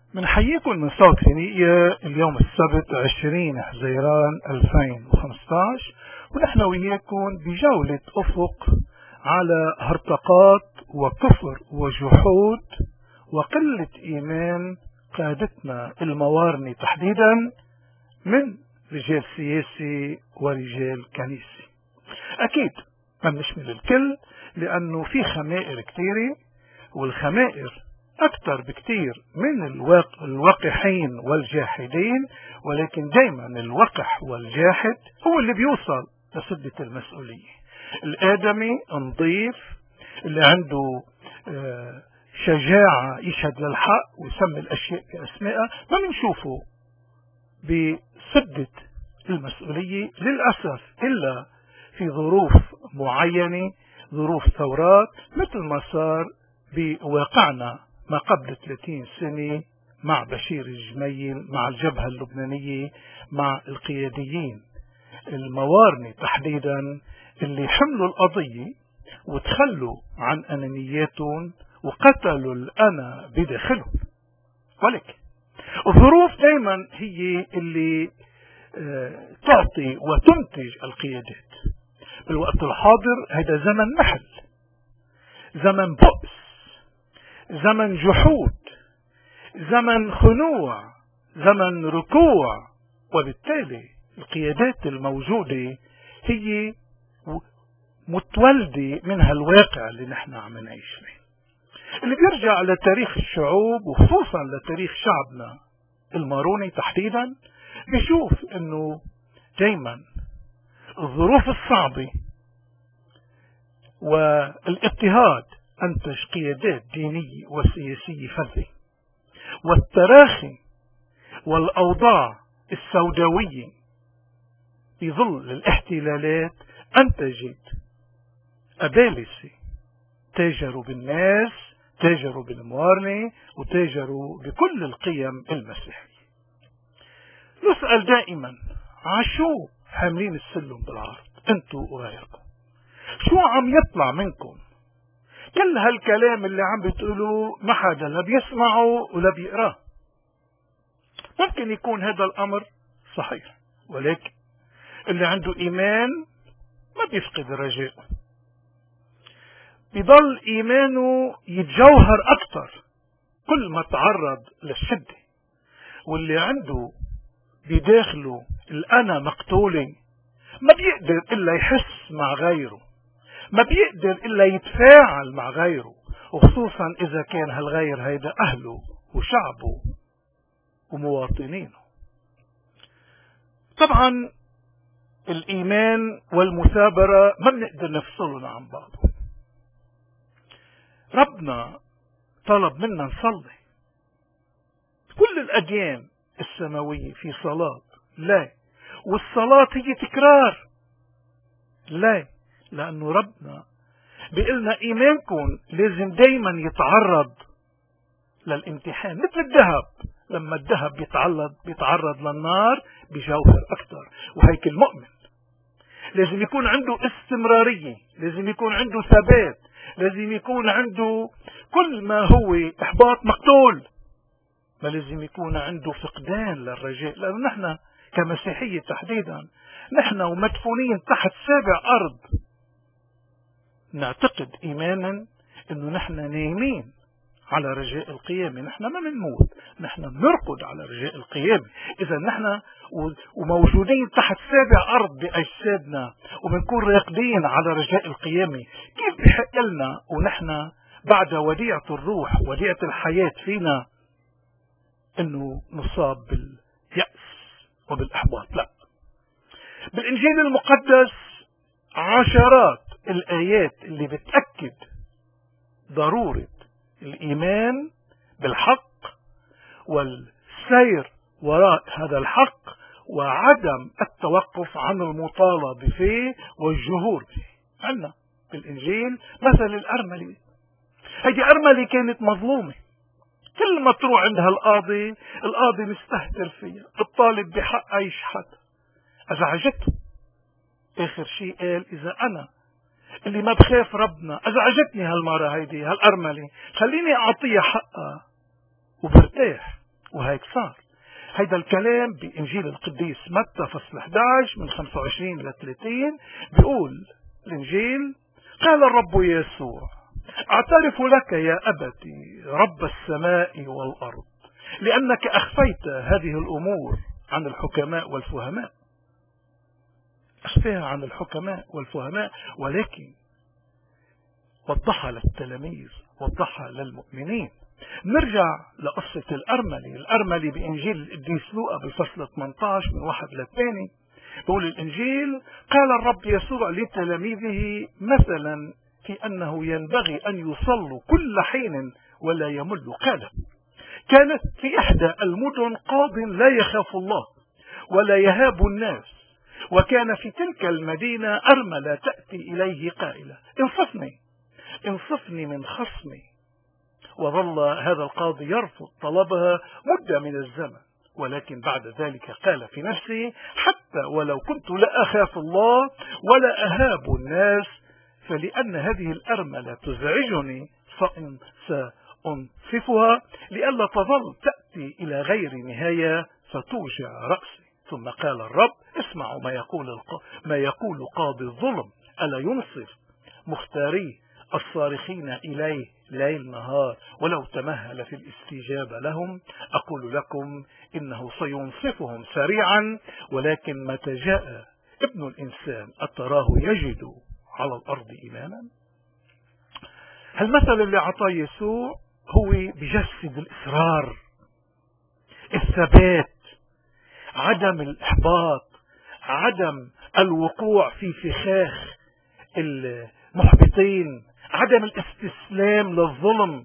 بنحييكم من صوت فينيقيا اليوم السبت 20 حزيران 2015، ونحن وياكم بجولة أفق على هرطقات وكفر وجحود وقلة إيمان قادتنا الموارنة تحديدا من رجال سياسي ورجال كنيسي. أكيد ما بنشمل الكل لأنه في خمائر كثيرة، والخمائر أكثر بكثير من الوقحين والجاحدين، ولكن دايما الوقح والجاحد هو اللي بيوصل لسدة المسؤولية. الآدمي نظيف اللي عنده شجاعة يشهد للحق ويسمي الأشياء بأسمائها ما بنشوفه بسدة المسؤولية للأسف إلا في ظروف معينة، ظروف ثورات مثل ما صار بواقعنا ما قبل 30 سنة مع بشير الجميل، مع الجبهة اللبنانية، مع القياديين الموارنة تحديدا اللي حملوا القضية وتخلوا عن أنانياتهم وقتلوا الأنا بداخلهم. ولكن الظروف دايما هي اللي تعطي وتنتج القيادات. بالوقت الحاضر هذا زمن محل، زمن بؤس، زمن جحود، زمن خنوع، زمن ركوع، وبالتالي القيادات الموجودة هي متولدة من هالواقع اللي نحن عم نعيش فيه، اللي بيرجع لتاريخ الشعوب وخصوصا لتاريخ شعبنا الماروني تحديدا. بيشوف انه دايما الظروف الصعبة والاضطهاد أنتج قيادات دينية وسياسية فذة، والتراخي والأوضاع السوداوية في ظل الاحتلالات أنتجت أبالسة تاجروا بالناس، تاجروا بالموارنة، وتاجروا بكل القيم المسيحية. نسأل دائما عشو حاملين السلم بالعرض انتوا وغيركم؟ شو عم يطلع منكم؟ كل هالكلام اللي عم بتقولوه ما حدا لا بيسمعه ولا بيقراه. ممكن يكون هذا الأمر صحيح، ولكن اللي عنده إيمان ما بيفقد الرجاء، بيضل إيمانه يتجوهر أكثر كل ما تعرض للشدة. واللي عنده بداخله الأنا مقتولة ما بيقدر إلا يحس مع غيره، ما بيقدر إلا يتفاعل مع غيره، وخصوصا إذا كان هالغير هيدا أهله وشعبه ومواطنينه. طبعا الإيمان والمثابرة ما بنقدر نفصلهم عن بعض. ربنا طلب منا نصلي، كل الأديان السماوية في صلاة، لا، والصلاة هي تكرار، لا، لأنه ربنا بيقلنا إيمانكم لازم دايما يتعرض للامتحان، مثل الذهب، لما الذهب بيتعرض للنار بجوهر أكثر. وهيك المؤمن لازم يكون عنده استمرارية، لازم يكون عنده ثبات، لازم يكون عنده كل ما هو إحباط مقتول، ما لازم يكون عنده فقدان للرجاء. لأنه نحن كمسيحية تحديدا نحن ومدفونين تحت 7 أرض نعتقد إيمانا أنه نحن نايمين على رجاء القيامة. نحن ما بنموت، نحن بنرقد على رجاء القيامة. إذا نحن وموجودين تحت 7 أرض بأجسادنا وبنكون راقدين على رجاء القيامة، كيف بحق لنا ونحن بعد وديعة الروح وديعة الحياة فينا أنه نصاب باليأس وبالإحباط؟ لا، بالإنجيل المقدس عشرات الآيات اللي بتأكد ضرورة الإيمان بالحق والسير وراء هذا الحق وعدم التوقف عن المطالبة فيه والجهور به. عندنا بالإنجيل مثل الأرملة. هذه أرملة كانت مظلومة، كل ما تروح عندها القاضي مستهتر فيها، الطالب بحق يشحت، أزعجته. آخر شيء قال إذا أنا اللي ما بخاف ربنا أزعجتني هالمرة هيدي هالأرملة، خليني أعطيها حقها وبرتاح. وهيك صار. هيدا الكلام بإنجيل القديس متى فصل 11 من 25 ل 30 بيقول الإنجيل: قال الرب يسوع: أعترف لك يا أبتي رب السماء والأرض، لأنك أخفيت هذه الأمور عن الحكماء والفهماء. أخفيها عن الحكماء والفهماء، ولكن وضحها للتلاميذ، وضحها للمؤمنين. نرجع لقصة الأرملة بإنجيل القديس لوقا بفصل 18 من 1 ل 2. بقول الإنجيل: قال الرب يسوع لتلاميذه مثلا في أنه ينبغي أن يصلوا كل حين ولا يمل. قال: كانت في إحدى المدن قاض لا يخاف الله ولا يهاب الناس، وكان في تلك المدينة أرملة تأتي إليه قائلة: انصفني من خصمي. وظل هذا القاضي يرفض طلبها مدة من الزمن، ولكن بعد ذلك قال في نفسه: حتى ولو كنت لا أخاف الله ولا أهاب الناس، فلأن هذه الأرملة تزعجني سأنصفها لئلا تظل تأتي إلى غير نهاية فتوجع رأسي. ثم قال الرب: اسمعوا ما يقول قاضي الظلم، ألا ينصف مختاريه الصارخين إليه ليل نهار ولو تمهل في الاستجابة لهم؟ أقول لكم إنه سينصفهم سريعا. ولكن متى جاء ابن الإنسان أتراه يجد على الأرض إيمانا؟ المثل اللي أعطاه يسوع هو بجسد الإصرار، الثبات، عدم الإحباط، عدم الوقوع في فخاخ المحبطين، عدم الاستسلام للظلم.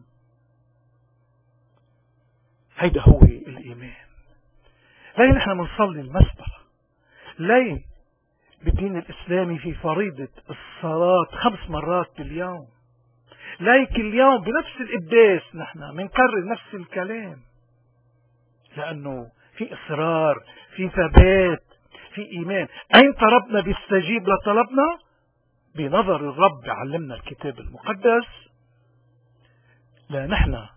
هيدا هو الإيمان. ليه نحن بنصلي المسبح؟ ليه بالدين الإسلامي في فريضة الصلاة 5 مرات باليوم؟ ليه كل يوم بنفس القداس نحن بنكرر نفس الكلام؟ لأنه في إصرار، في ثبات، في إيمان. أين ربنا بيستجيب لطلبنا؟ بنظر الرب علمنا الكتاب المقدس: لا نحن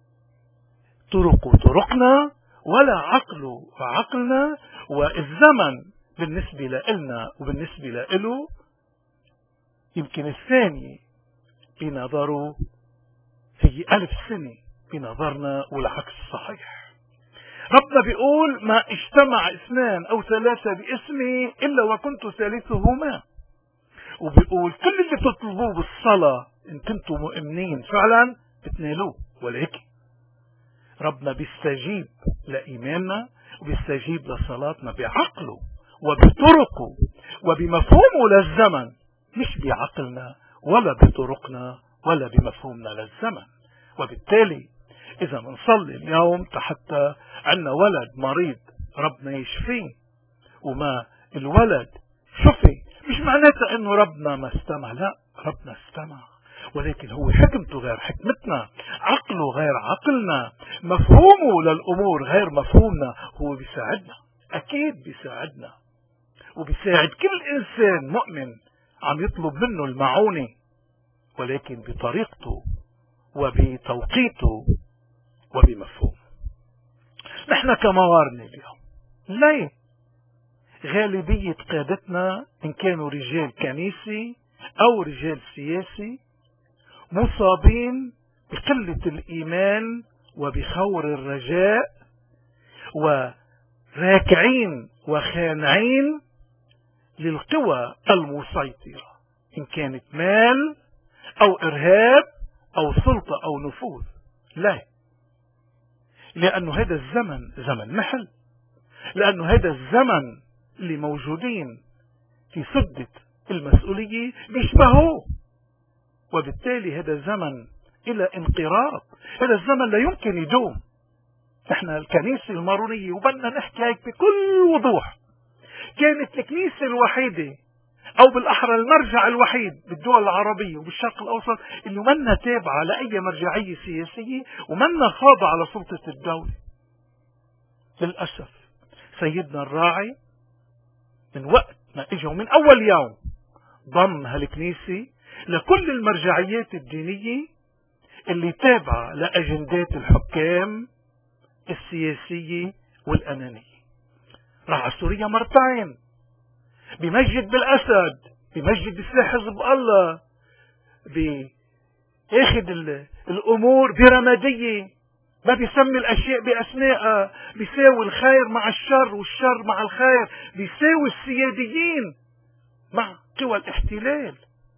طرقنا ولا عقلنا، والزمن بالنسبة لنا وبالنسبة له يمكن الثاني بنظره هي 1000 سنة بنظرنا، والعكس صحيح. ربنا بيقول: ما اجتمع 2 أو 3 باسمي إلا وكنت ثالثهما. وبيقول: كل اللي بتطلبوه بالصلاة إن كنتم مؤمنين فعلا بتنالوه. ولكن ربنا بيستجيب لإيماننا وبيستجيب لصلاتنا بعقله وبطرقه وبمفهومه للزمن، مش بعقلنا ولا بطرقنا ولا بمفهومنا للزمن. وبالتالي إذا بنصلي اليوم حتى عندنا ولد مريض ربنا يشفيه، وما الولد شفي، مش معناتها انه ربنا ما استمع. لا، ربنا استمع، ولكن هو حكمته غير حكمتنا، عقله غير عقلنا، مفهومه للأمور غير مفهومنا. هو بيساعدنا، أكيد بيساعدنا، وبيساعد كل إنسان مؤمن عم يطلب منه المعونة، ولكن بطريقته وبتوقيته وبمفهوم. نحن كموارنة اليوم، ليه غالبية قادتنا إن كانوا رجال كنيسي أو رجال سياسي مصابين بقلة الإيمان وبخور الرجاء، وراكعين وخانعين للقوى المسيطرة، إن كانت مال أو إرهاب أو سلطة أو نفوذ؟ لا، لأنه هذا الزمن زمن محل، لأنه هذا الزمن اللي موجودين في سدة المسؤولية بيشبهوه، وبالتالي هذا الزمن إلى انقراض. هذا الزمن لا يمكن يدوم. نحن الكنيسة المارونية، وبدنا نحكي هيك بكل وضوح، كانت الكنيسة الوحيدة أو بالأحرى المرجع الوحيد بالدول العربية وبالشرق الأوسط اللي منا تابعة لأي مرجعية سياسية ومنا خاضعة على سلطة الدولة. للأسف سيدنا الراعي من وقت ما اجوا من أول يوم ضم هالكنيسة لكل المرجعيات الدينية اللي تابعة لأجندات الحكام السياسية والأنانية. راح على سوريا مرتين، بمسجد بالأسد، بمسجد السلاح حزب الله، بياخد الأمور برمادية، ما بيسمي الأشياء بأسمائها، بيساوي الخير مع الشر والشر مع الخير، بيساوي السياديين مع قوى الاحتلال.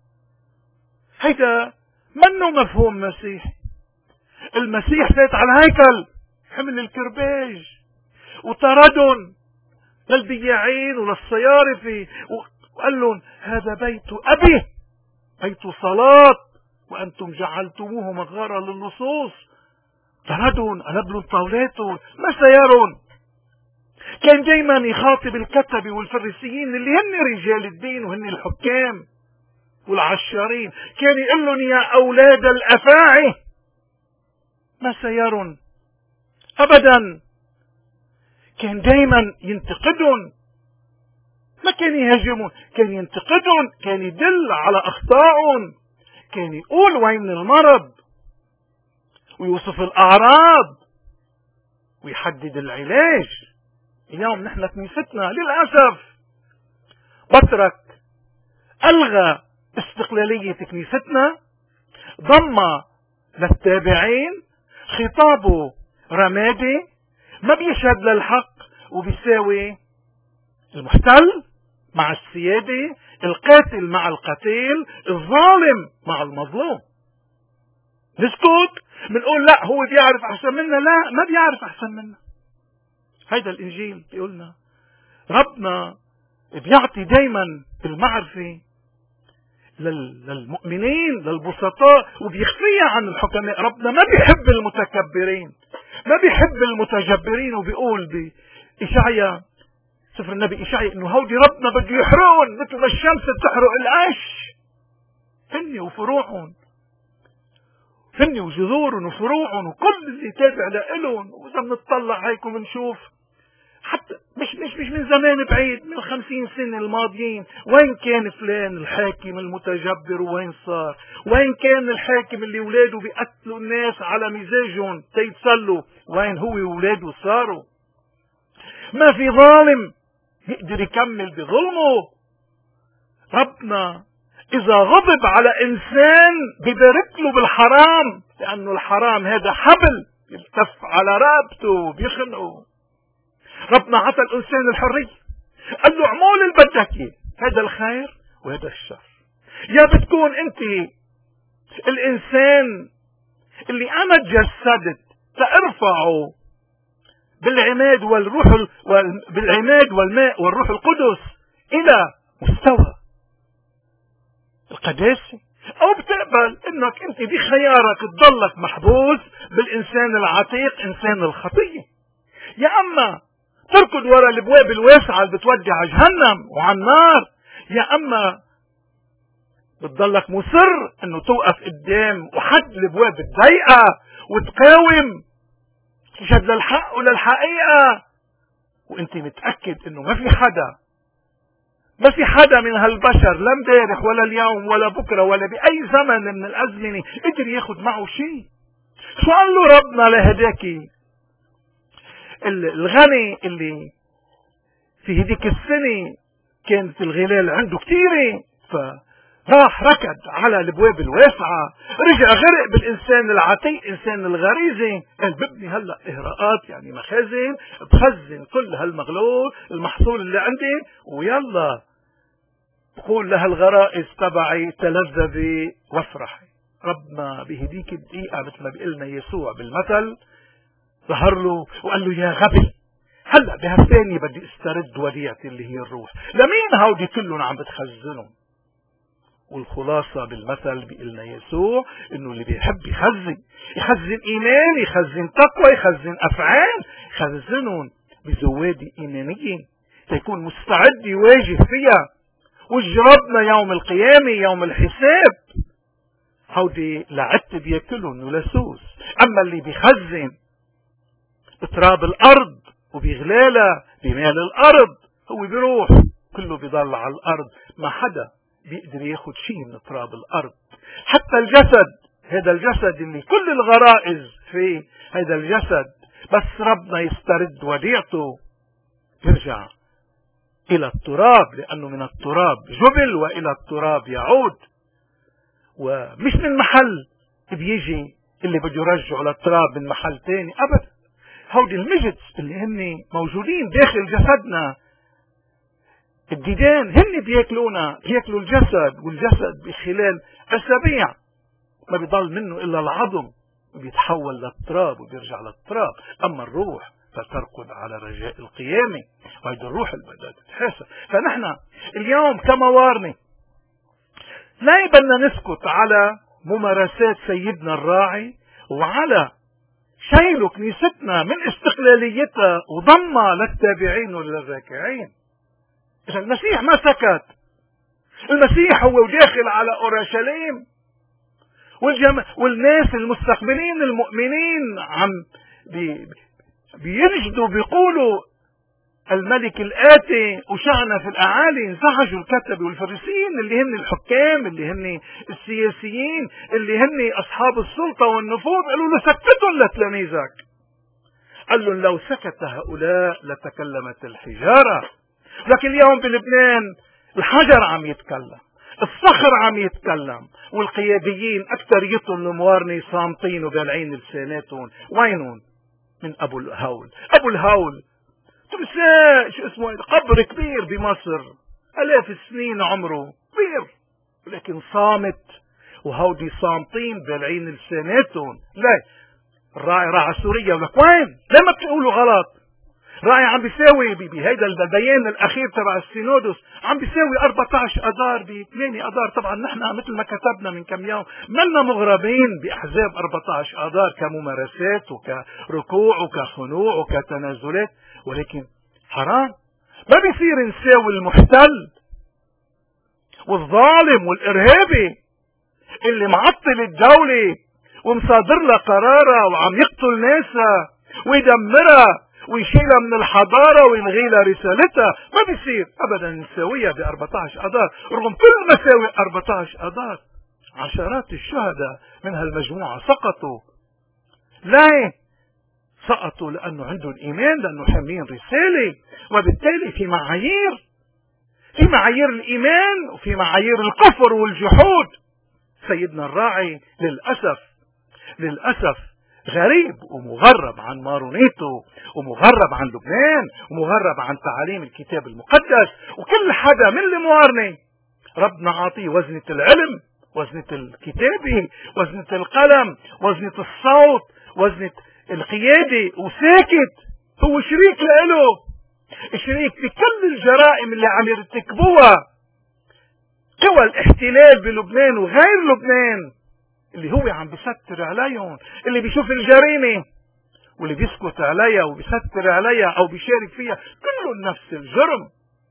هيدا منه مفهوم مسيحي. المسيح فات على الهيكل، حمل الكرباج وطردهم للبياعين وللصيارفة وقال لهم هذا بيت أبي، بيت صلاة، وأنتم جعلتموه مغارة للصوص. طردهم، قلب لهم طاولاتهم، ما سيرهم. كان دايما يخاطب الكتبة والفريسيين اللي هن رجال الدين وهن الحكام والعشارين، كان يقول لهم يا أولاد الأفاعي، ما سيرهم أبدا. كان دايما ينتقدهم، ما كان يهاجمون، كان ينتقدهم، كان يدل على أخطائهم، كان يقول وين المرض ويوصف الأعراض ويحدد العلاج. اليوم نحن كنيستنا للأسف بترك ألغى استقلالية كنيستنا، ضم للتابعين، خطابه رمادي، ما بيشهد للحق وبيساوي المحتل مع السيادة، القاتل مع القتيل، الظالم مع المظلوم. نسكت بنقول لا هو بيعرف أحسن منا، لا ما بيعرف أحسن منا. هيدا الإنجيل بيقولنا ربنا بيعطي دايما المعرفة للمؤمنين للبسطاء وبيخفيها عن الحكماء. ربنا ما بيحب المتكبرين، ما بيحب المتجبرين، وبيقول بإشعياء سفر النبي إشعياء انه هودي ربنا بده يحرقهم مثل ما الشمس بتحرق القش، فني وفروعهم، فني وجذورهم وفروعهم وكل اللي تابع لإلهم. وإذا بنطلع هيك وبنشوف حتى مش من زمان بعيد، من 50 سنة الماضيين، وين كان فلان الحاكم المتجبر وين صار؟ وين كان الحاكم اللي ولاده بيقتلوا الناس على مزاجهم تيتسلوا؟ وين هو وولاده صاروا؟ ما في ظالم يقدر يكمل بظلمه. ربنا إذا غضب على إنسان ببارك له بالحرام، لأنه الحرام هذا حبل يلتف على رقبته بيخنقه. ربنا عطى الإنسان الحرية، قال له اعمل اللي بدك اياه، هذا الخير وهذا الشر. يا بتكون أنت الإنسان اللي أنا تجسدت ترفعه بالعماد والروح بالعماد والماء والروح القدس إلى مستوى القداسة، أو بتقبل إنك أنت بخيارك تضلك محبوس بالإنسان العتيق إنسان الخطية، يا أما تركض وراء الابواب الواسعة اللي بتودي على جهنم وعلى النار، يا أما بتضلك مصر إنه توقف قدام وحد الابواب الضيقة وتقاوم تشهد للحق وللحقيقة، وانت متأكد انه ما في حدا من هالبشر لا امبارح ولا اليوم ولا بكرة ولا بأي زمن من الأزمنة قدر ياخد معه شيء. شو قال له ربنا لهداكي الغني اللي في هديك السنة كانت الغلال عنده كتيرة، فراح ركض على الابواب الواسعة، رجع غرق بالإنسان العتيق إنسان الغريزة، قال ببني هلأ إهراءات يعني مخازن، بخزن كل هالمغلول المحصول اللي عندي، ويلا بقول لها الغرائز تبعي تلذذي وافرحي. ربنا بهديك الدقيقة مثل ما بيقلنا يسوع بالمثل ظهر له وقال له يا غبي، هلأ بهالثانية بدي استرد وديعتي اللي هي الروح، لمين هودي كلهم عم بتخزنهم؟ والخلاصة بالمثل بيقلنا يسوع انه اللي بيحب يخزن ايمان، يخزن تقوى، يخزن افعال، يخزنهم بزوادي ايمانية تيكون مستعد يواجه فيها وجربنا يوم القيامة يوم الحساب. هودي لعت بياكلهم ولسوس. اما اللي بيخزن بتراب الارض وبيغلالها بمال الارض، هو بيروح كله بيضل على الارض، ما حدا بيقدر ياخد شيء من تراب الارض. حتى الجسد، هذا الجسد اللي كل الغرائز فيه، هذا الجسد بس ربنا يسترد وديعته يرجع إلى التراب، لأنه من التراب جبل وإلى التراب يعود، ومش من محل بيجي اللي بده يرجعه للتراب من محل تاني أبدا. هودي المجد اللي هن موجودين داخل جسدنا، الديدان هن بياكلونا، بياكلوا الجسد، والجسد بخلال أسابيع ما بيضل منه إلا العظم، بيتحول للتراب وبيرجع للتراب. أما الروح فترقد على رجاء القيامة، وهيدا الروح اللي بدها تتحاسب. فنحن اليوم كموارنة لا بدنا نسكت على ممارسات سيدنا الراعي وعلى شيله كنيستنا من استقلاليتها وضمها للتابعين وللراكعين. المسيح ما سكت، المسيح هو داخل على أورشليم والناس المستقبلين المؤمنين عم بينجدوا بيقولوا الملك الآتي وشعنا في الأعالي. انزعجوا الكتبة والفريسيين اللي هن الحكام، اللي هن السياسيين، اللي هن أصحاب السلطة والنفوذ. قالوا له سكتوا لتلاميذك. قال لهم لو سكت هؤلاء لتكلمت الحجارة. لكن اليوم بلبنان الحجر عم يتكلم، الصخر عم يتكلم، والقياديين أكثريتهم الموارنة صامتين وبالعين لساناتهم. وينهم؟ من أبو الهول. أبو الهول تمساء شو اسمه، قبر كبير بمصر، آلاف السنين عمره كبير، لكن صامت. وهودي صامتين بالعين لساناتهم. لا، الراعي راعى سوريا، ولك وين؟ لما بتقولوا غلط؟ راعي عم بيساوي بهيدا البيان الاخير تبع السينودوس عم بيساوي 14 اذار ب8 اذار. طبعا نحن مثل ما كتبنا من كم يوم ملنا مغربين باحزاب 14 اذار كممارسات وكركوع وكخنوع وكتنازلات، ولكن حرام. ما بيصير نساوي المحتل والظالم والارهابي اللي معطل الدولة ومصادر لها قرارها وعم يقتل ناسها ويدمرها ويشيلها من الحضارة ويلغي لها رسالتها. ما بيصير ابدا نساويها ب14 اذار، رغم كل مساوي 14 اذار. عشرات الشهداء من هالمجموعة سقطوا. لا، سقطوا لانه عندهم ايمان، لانه حاملين رسالة، وبالتالي في معايير الايمان وفي معايير الكفر والجحود. سيدنا الراعي للأسف غريب ومغرب عن مارونيته، ومغرب عن لبنان، ومغرب عن تعاليم الكتاب المقدس. وكل حدا من الموارنة ربنا عاطيه وزنة العلم، وزنة الكتابة، وزنة القلم، وزنة الصوت، وزنة القيادة، وساكت. هو شريك له، شريك في كل الجرائم اللي عم يرتكبوها قوى الاحتلال بلبنان وغير لبنان، اللي هو عم بيستر عليهم، اللي بيشوف الجريمة واللي بيسكت عليها وبيستر عليها او بيشارك فيها كله نفس الجرم.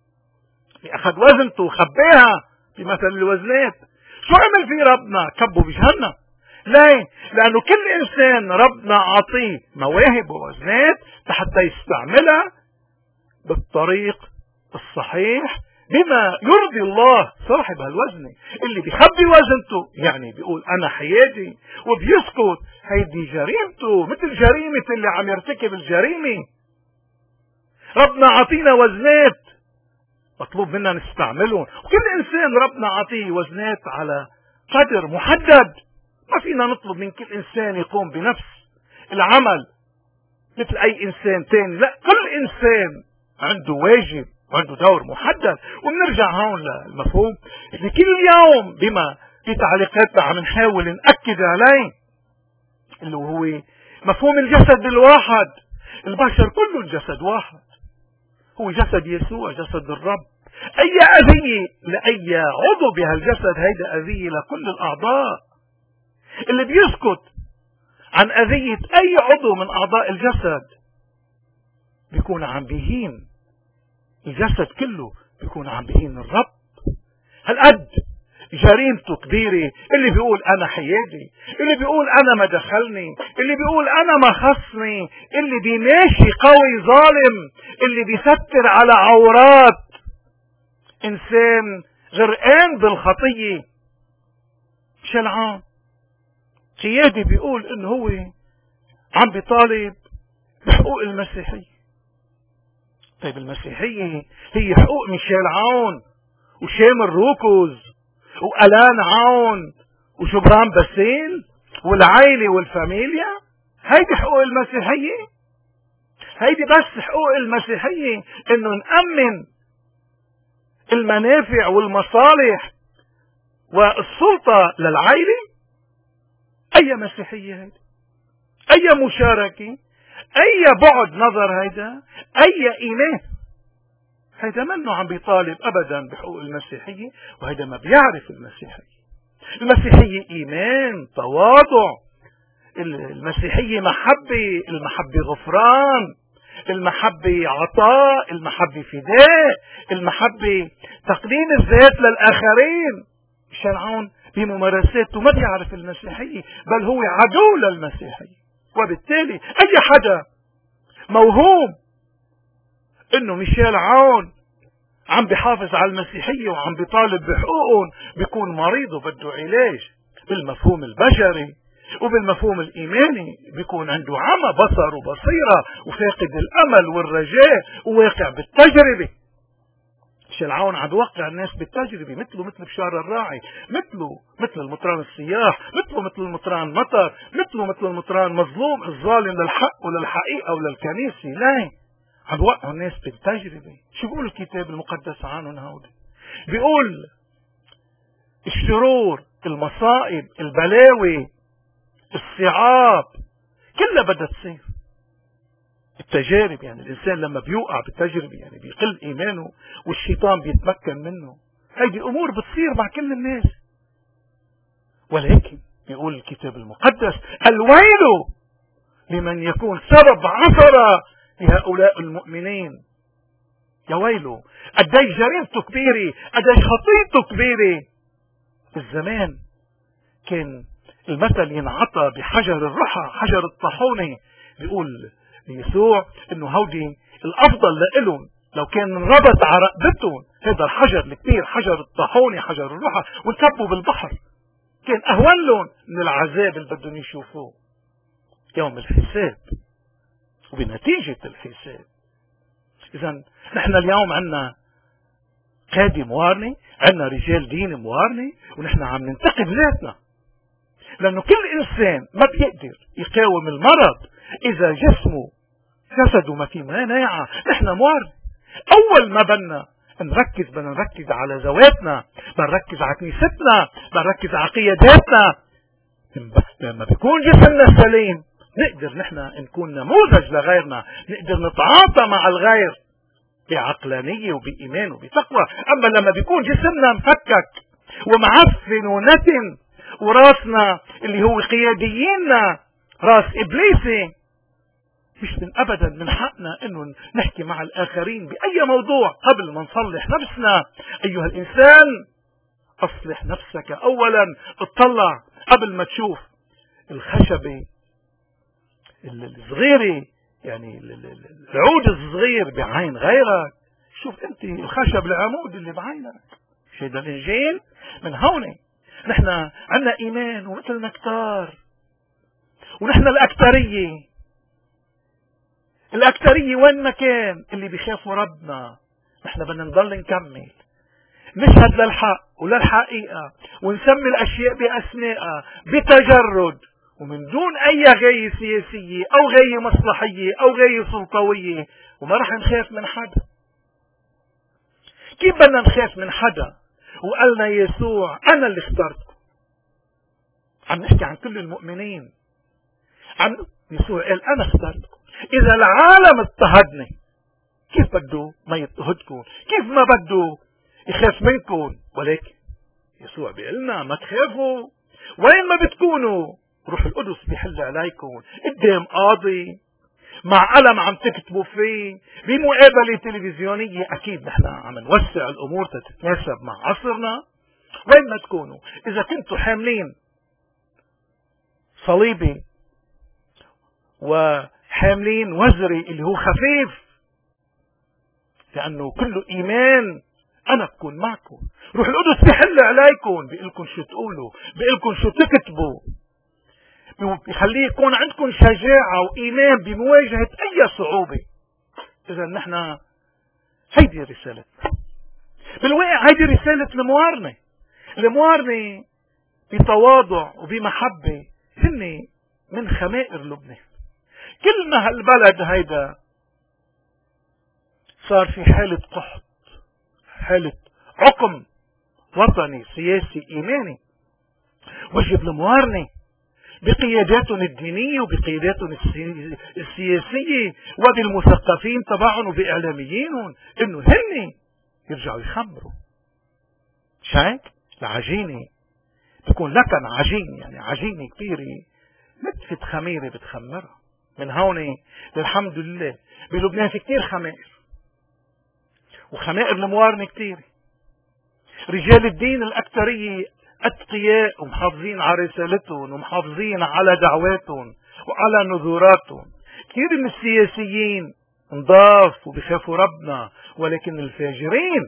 اخذ وزنته وخباها بمثل الوزنات. شو عمل فيه ربنا؟ كبه بجهنم. ليه؟ لانه كل انسان ربنا عطيه مواهب ووزنات حتى يستعملها بالطريق الصحيح بما يرضي الله صاحب هالوزنة. اللي بيخبي وزنته يعني بيقول انا حياتي وبيسكت، هيدي جريمته مثل جريمة اللي عم يرتكب الجريمة. ربنا عطينا وزنات مطلوب منا نستعملهم، وكل انسان ربنا عطيه وزنات على قدر محدد. ما فينا نطلب من كل انسان يقوم بنفس العمل مثل اي انسان تاني. لا، كل انسان عنده واجب وعنده دور محدد. وبنرجع هون للمفهوم اللي كل يوم بما في تعليقاتنا عم نحاول نأكد عليه، اللي هو مفهوم الجسد الواحد. البشر كلهم جسد واحد، هو جسد يسوع، جسد الرب. اي اذية لاي عضو بهالجسد هيدا اذية لكل الاعضاء. اللي بيسكت عن اذية اي عضو من اعضاء الجسد بيكون عم بيهين الجسد كله، بيكون عم بيهين الرب. هالقد جريمته كبيرة. اللي بيقول انا حيادي، اللي بيقول انا ما دخلني، اللي بيقول انا ما خصني، اللي بيماشي قوي ظالم، اللي بيستر على عورات انسان غرقان بالخطية شلعان. قيادي بيقول انه هو عم بيطالب بحقوق المسيحية. طيب المسيحية هي حقوق ميشيل عون وشامل روكوز وألان عون وجبران باسيل والعائلة والفاميليا؟ هيدي حقوق المسيحية؟ هيدي بس حقوق المسيحية انه نأمن المنافع والمصالح والسلطة للعائلة؟ اي مسيحية هيدي؟ اي مشاركة؟ اي بعد نظر هيدا؟ اي ايمان؟ هيدا منه عم بيطالب ابدا بحقوق المسيحية، وهيدا ما بيعرف المسيحية. المسيحية ايمان، تواضع، المسيحية محبة، المحبة غفران، المحبة عطاء، المحبة فداء، المحبة تقديم الذات للآخرين. ميشيل عون بممارساته ما بيعرف المسيحية، بل هو عدو للمسيحية. وبالتالي أي حدا موهوم إنه ميشيل عون عم بيحافظ على المسيحية وعم بيطالب بحقوقهم بيكون مريض وبده علاج بالمفهوم البشري وبالمفهوم الإيماني. بيكون عنده عمى بصر وبصيرة وفاقد الأمل والرجاء وواقع بالتجربة. ميشيل عون عم بيوقع الناس بالتجربة، مثله مثل بشار الراعي، مثله مثل المطران السياح، مثله مثل المطران مطر، مثله مثل المطران مظلوم الظالم للحق وللحقيقة وللكنيسة. لا، عم بيوقعوا الناس بالتجربة. شو بيقول الكتاب المقدس عنهم هودي؟ بيقول الشرور، المصائب، البلاوي، الصعاب كلها بدها تصير. التجارب، يعني الإنسان لما بيوقع بالتجربة يعني بيقل إيمانه والشيطان بيتمكن منه. هيدي أمور بتصير مع كل الناس. ولكن يقول الكتاب المقدس الويل لمن يكون سبب عثرة لهؤلاء المؤمنين. يا ويله، قديش جريمته كبيرة، قديش خطيته كبيرة. بالزمان كان المثل ينعطى بحجر الرحى، حجر الطاحونة. بيقول يسوع انه هودي الافضل لإلهم لو كان انربط على رقبتهم هذا الحجر الكبير، حجر الطاحونة، حجر الرحى، وانكبوا بالبحر. كان اهون لهم من العذاب اللي بدهم يشوفوه يوم الحساب وبنتيجة الحساب. اذا نحن اليوم عنا قادة موارنة، عنا رجال دين موارنة، ونحن عم ننتقد ذاتنا، لأنه كل إنسان ما بيقدر يقاوم المرض إذا جسده ما فيه مناعة. نحن موارنة. أول ما بدنا نركز على ذواتنا، بنركز على كنيستنا، بنركز على قياداتنا. لما بيكون جسمنا سليم نقدر نحن نكون نموذج لغيرنا، نقدر نتعاطى مع الغير بعقلانية وبإيمان وبتقوى. أما لما بيكون جسمنا مفكك ومعفن ونتن وراسنا اللي هو قيادييننا راس إبليسي، مش من أبدا من حقنا أنه نحكي مع الآخرين بأي موضوع قبل ما نصلح نفسنا. أيها الإنسان، أصلح نفسك أولا. اطلع قبل ما تشوف الخشبة الصغيرة، يعني العود الصغير بعين غيرك، شوف انت الخشب العمود اللي بعينك. شيء ده الانجيل من هون. نحن عنا ايمان ومثلنا كتار، ونحن الاكترية وين ما كان اللي بيخافوا ربنا. نحن بدنا نضل نكمل نشهد للحق وللحقيقة، ونسمي الاشياء باسمائها بتجرد ومن دون اي غاية سياسية او غاية مصلحية او غاية سلطوية. وما رح نخاف من حدا. كيف بدنا نخاف من حدا وقالنا يسوع انا اللي اخترتكم؟ عم نحكي عن كل المؤمنين. يسوع قال انا اخترتكم. اذا العالم اضطهدني كيف بده ما يضطهدكم؟ كيف ما بده يخاف منكم؟ ولكن يسوع بيقلنا ما تخافوا، وين ما بتكونوا روح القدس بيحل عليكم قدام قاضي مع قلم عم تكتبوا فيه بمقابلة تلفزيونية. أكيد نحن عم نوسع الأمور تتناسب مع عصرنا. وين ما تكونوا، إذا كنتوا حاملين صليبي وحاملين وزري اللي هو خفيف، لأنه كله إيمان، أنا بكون معكم. روح القدس بيحل عليكم، بيقلكم شو تقولوا، بيقلكم شو تكتبوا. يخليه يكون عندكم شجاعة وإيمان بمواجهة أي صعوبة. إذا نحن هيدي رسالتنا بالواقع، هيدي رسالة الموارنة. الموارنة بتواضع وبمحبة هن من خمائر لبنان. كل ما هالبلد هيدا صار في حالة قحط، حالة عقم وطني سياسي إيماني، وجب الموارنة بقياداتهم الدينية وبقياداتهم السياسية وبالمثقفين تبعهم وبإعلاميينهم إنه هن يرجعوا يخمروا. مش هيك؟ العجينة تكون لكن عجين، يعني عجينة كبيرة نتفة خميرة بتخمرها. من هون الحمد لله بلبنان في كتير خمائر، وخمائر الموارنة كتير. رجال الدين الأكثرية أتقياء ومحافظين على رسالتهم ومحافظين على دعواتهم وعلى نذوراتهم. كثير من السياسيين نضاف وبيخافوا ربنا، ولكن الفاجرين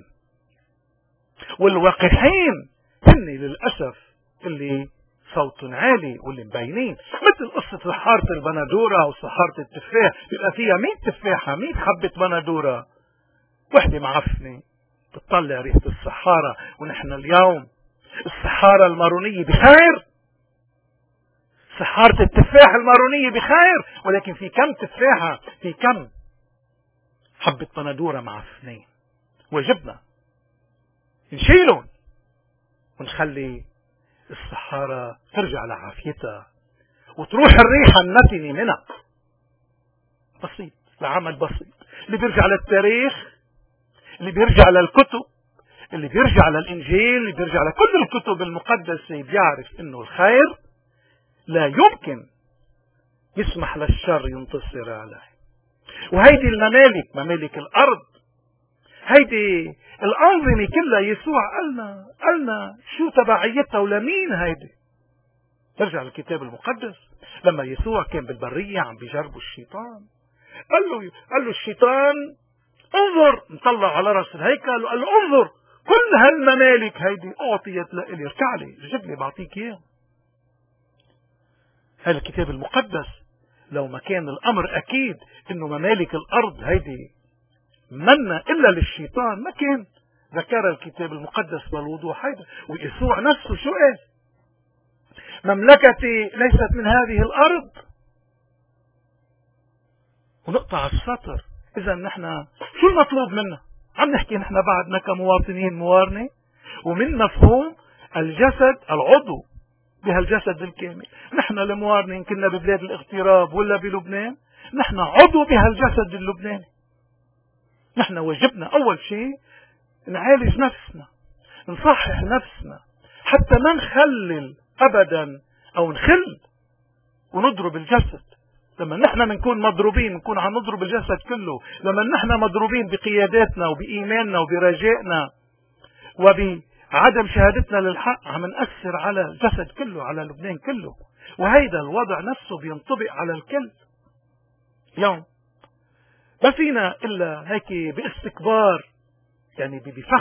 والوقحين هن للأسف اللي صوتهم عالي واللي مبينين. مثل قصة سحارة البندورة وسحارة التفاح، بيبقى فيها 100 تفاحة 100 حبة بندورة، وحدة معفنة بتطلع ريحة السحارة. ونحن اليوم السحارة المارونية بخير، سحارة التفاح المارونية بخير، ولكن في كم تفاحة، في كم حبة بندورة معفنين. واجبنا نشيلهم ونخلي السحارة ترجع لعافيتها وتروح الريحة النتنة منها. بسيط، العمل بسيط، اللي بيرجع للتاريخ، اللي بيرجع للكتب، اللي بيرجع للإنجيل، اللي بيرجع لكل الكتب المقدسة، بيعرف إنه الخير لا يمكن يسمح للشر ينتصر عليه. وهيدي الممالك، ممالك الأرض، هيدي الأنظمة كلها، يسوع قالنا شو تبعيتها ولمين هيدي. ترجع للكتاب المقدس لما يسوع كان بالبرية عم بيجربوا الشيطان، قال له الشيطان انظر، نطلع على رأس الهيكل وقال له انظر كل هالممالك هيدي أعطيت لإلي، اركع لي جيب لي بعطيك إياه. هذا الكتاب المقدس لو ما كان الأمر أكيد إنه ممالك الأرض هيدي منا إلا للشيطان ما كان ذكر الكتاب المقدس بالوضوح هيدا. ويسوع نفسه شو قال؟ مملكتي ليست من هذه الأرض. ونقطع السطر. إذا نحن شو المطلوب منا؟ عم نحكي نحن بعدنا كمواطنين موارنة، ومن مفهوم الجسد العضو بهالجسد الكامل. نحن الموارنة إن كنا ببلاد الاغتراب ولا بلبنان، نحن عضو بهالجسد اللبناني. نحن واجبنا أول شيء نعالج نفسنا، نصحح نفسنا، حتى ما نخلل أبدا أو نخل ونضرب الجسد. لما نحن نكون مضروبين نكون عم نضرب الجسد كله. لما نحن مضروبين بقياداتنا وبإيماننا وبرجائنا وبعدم شهادتنا للحق، عم نأثر على الجسد كله، على لبنان كله. وهيدا الوضع نفسه بينطبق على الكل. يوم ما فينا إلا هيك باستكبار، يعني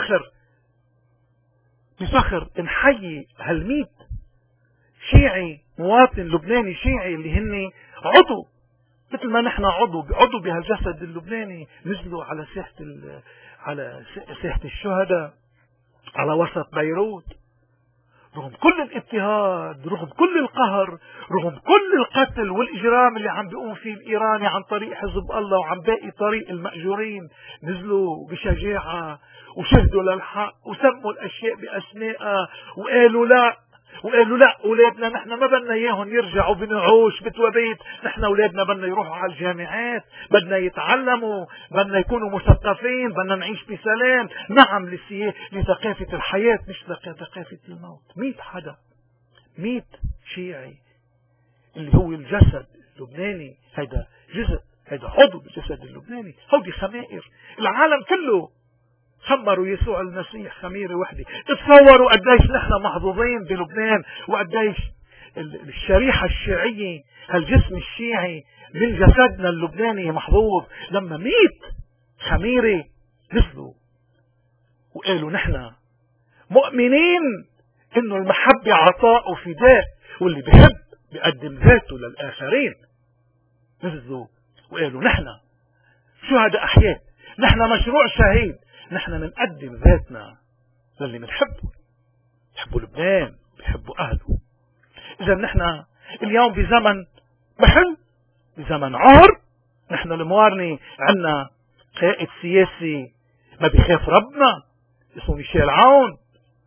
بفخر نحيي هالميت شيعي، مواطن لبناني شيعي اللي هن عضو مثل ما نحن عضو بهالجسد اللبناني، نزلوا على ساحة الشهداء على وسط بيروت، رغم كل الاضطهاد، رغم كل القهر، رغم كل القتل والإجرام اللي عم بيقوم فيه الإيراني عن طريق حزب الله وعن باقي طريق المأجورين. نزلوا بشجاعة وشهدوا للحق وسموا الأشياء بأسمائها وقالوا لا أولادنا نحن ما بدنا إياهم يرجعوا بنعوش بتوبيت، نحن أولادنا بدنا يروحوا على الجامعات، بدنا يتعلموا، بدنا يكونوا مثقفين، بدنا نعيش بسلام. نعم لثقافة الحياة مش لثقافة الموت. 100 حدا، 100 شيعي اللي هو الجسد اللبناني، هيدا جزء، هيدا عضو بالجسد اللبناني. هودي خمائر العالم كله خمروا يسوع المسيح خميرة وحدة. تصوروا قديش نحن محظوظين بلبنان، وقديش الشريحة الشيعية، هالجسم الشيعي من جسدنا اللبناني محظوظ لما 100 خميرة نزلوا وقالوا نحن مؤمنين انه المحبة عطاء وفداء، واللي بيقدم ذاته للآخرين. نزلوا وقالوا نحن شهداء أحياء، نحن مشروع شهيد، نحن منقدم ذاتنا للي منحبه، بيحبوا لبنان، بيحبوا أهله. إذا نحن اليوم بزمن محل، بزمن عهر. نحن الموارنة عنا قائد سياسي ما بيخاف ربنا اسمه ميشيل عون،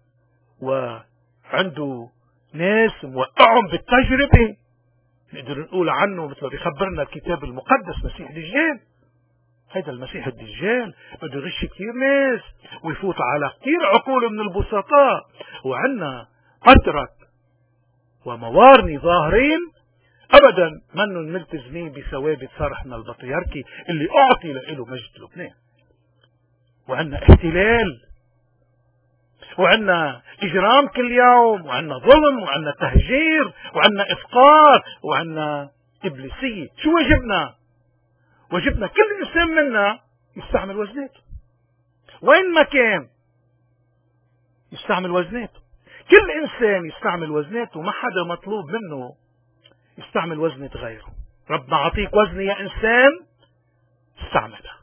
وعنده ناس موقعهم بالتجربة، نقدر نقول عنه مثل ما بيخبرنا الكتاب المقدس مسيح دجال. هيدا المسيح الدجال بده يغش كثير ناس ويفوت على كثير عقول من البسطاء. وعنا أترك وموارني ظاهرين أبدا منهم ملتزمين بثوابت صرحنا البطريركي اللي أعطي له مجد لبنان. وعنا احتلال، وعنا إجرام كل يوم، وعنا ظلم، وعنا تهجير، وعنا إفقار، وعنا إبليسية. شو واجبنا؟ واجبنا كل إنسان منا يستعمل وزناته وين ما كان، يستعمل وزناته. كل إنسان يستعمل وزناته، ما حدا مطلوب منه يستعمل وزنة غيره. ربنا عطيك وزن يا إنسان، استعملها.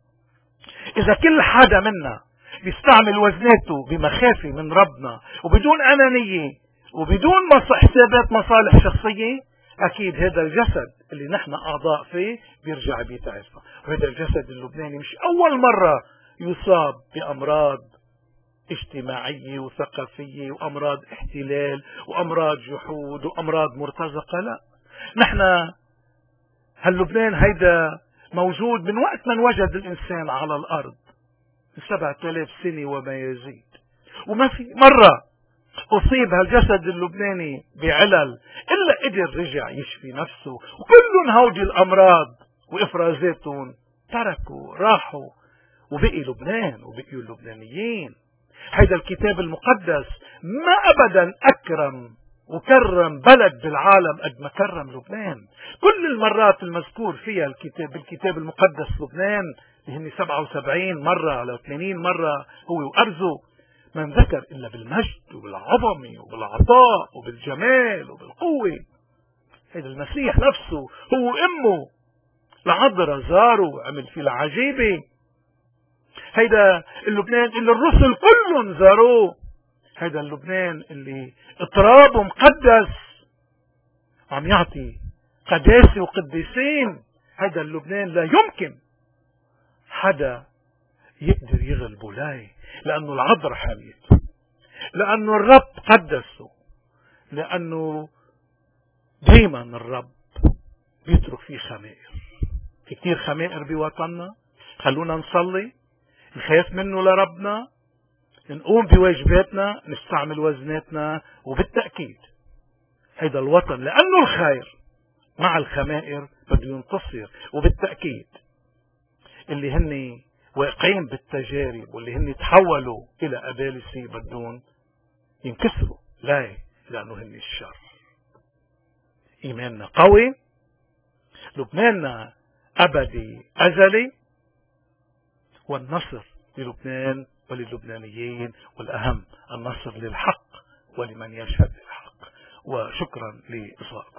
إذا كل حدا منا بيستعمل وزناته بمخافة من ربنا وبدون أنانية وبدون حسابات مصالح شخصية، أكيد هذا الجسد اللي نحن أعضاء فيه بيرجع بيتعافى. وهذا الجسد اللبناني مش أول مرة يصاب بأمراض اجتماعية وثقافية وأمراض احتلال وأمراض جحود وأمراض مرتزقة. لا، نحن هاللبنان هيدا موجود من وقت من وجد الإنسان على الأرض، 7000 سنة وما يزيد. وما في مرة أصيب هالجسد اللبناني بعلل إلا قدر رجع يشفي نفسه. وكلهم هودي الأمراض وإفرازاتهم تركوا راحوا، وبقي لبنان وبقيوا اللبنانيين. هيدا الكتاب المقدس ما أبدا أكرم وكرم بلد بالعالم قد ما كرم لبنان. كل المرات المذكور فيها بالكتاب المقدس لبنان اللي هن 77 مرة على 80 مرة هو وأرزه، ما انذكر إلا بالمجد وبالعظمة وبالعطاء وبالجمال وبالقوة. هذا المسيح نفسه هو أمه العذراء زاره عمل فيه العجيبة. هيدا اللبنان اللي الرسل كلهم زاروه. هيدا اللبنان اللي اضطرابه مقدس عم يعطي قداسة وقديسين. هيدا اللبنان لا يمكن حدا يقدر يغلبه، لا، لأنه العذراء حاميته، لأنه الرب قدسه، لأنه دايما الرب بيترك فيه خمائر. في كتير خمائر بوطننا. خلونا نصلي، نخاف منه لربنا، نقوم بواجباتنا، نستعمل وزناتنا. وبالتأكيد هيدا الوطن لأنه الخير مع الخمائر بده ينتصر. وبالتأكيد اللي هن واقعين بالتجارب واللي هن تحولوا إلى أبالسة بدون ينكسروا، لا، لأنه هن الشر. إيماننا قوي، لبناننا أبدي أزلي، والنصر للبنان وللبنانيين، والأهم النصر للحق ولمن يشهد للحق. وشكرا لإصغائكم.